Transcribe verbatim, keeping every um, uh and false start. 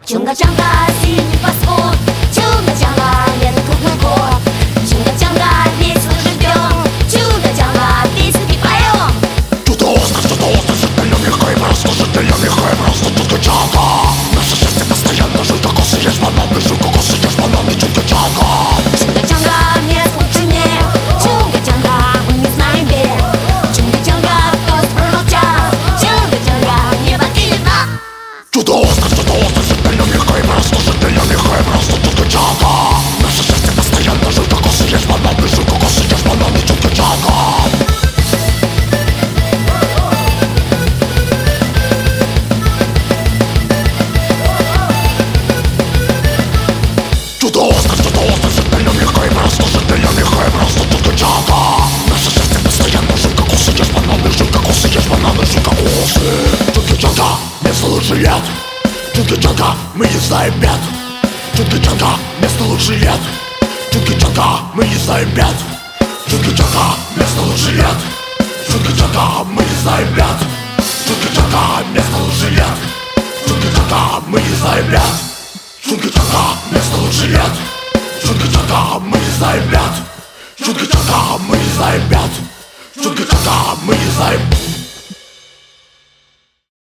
Чунга-чанга, синий восход, чунга-чанга, лето круглый год. Чунга-чанга, весело живем, чунга-чанга, песенки поем. Чудо остров, чудо остров, жителям легко и просто, жителям легко и просто, чунга-чанга. Наше счастье постоянно, жуй кокосы, ешь бананы, жуй кокосы, ешь бананы, чунга-чанга. Чунга-чанга, мест лучше нет, чунга-чанга, мы не знаем бед. Чунга-чанга, кто промолчал, чунга-чанга, не покинет нас. Чудо остров, чудо остров, жителям легко и просто, жителям легко и просто, чунга-чанга. Наше счастье постоянно, жуй кокосы, ешь бананы, жуй кокосы, ешь бананы, чунга-чанга. Чудо остров, чудо остров, жителям легко и просто, жителям легко и просто, чунга-чанга. Наше счастье постоянно, жуй кокосы, ешь бананы, жуй кокосы, ешь бананы, жуй кокосы. Чунга-чанга, место лучше нет. Чунга-чанга, мы не знаем бед. Чунга-чанга, место лучше нет. Чунга-чанга, мы не знаем бед. Чунга-чанга, место лучше нет. Чунга-чанга, мы не знаем бед. Чунга-чанга, место лучше нет. Чунга-чанга, мы не знаем бед. Чунга-чанга, место лучше нет. Чунга-чанга, мы не знаем бед. Чунга-чанга, мы не знаем бед. Чунга-чанга, мы не знаем.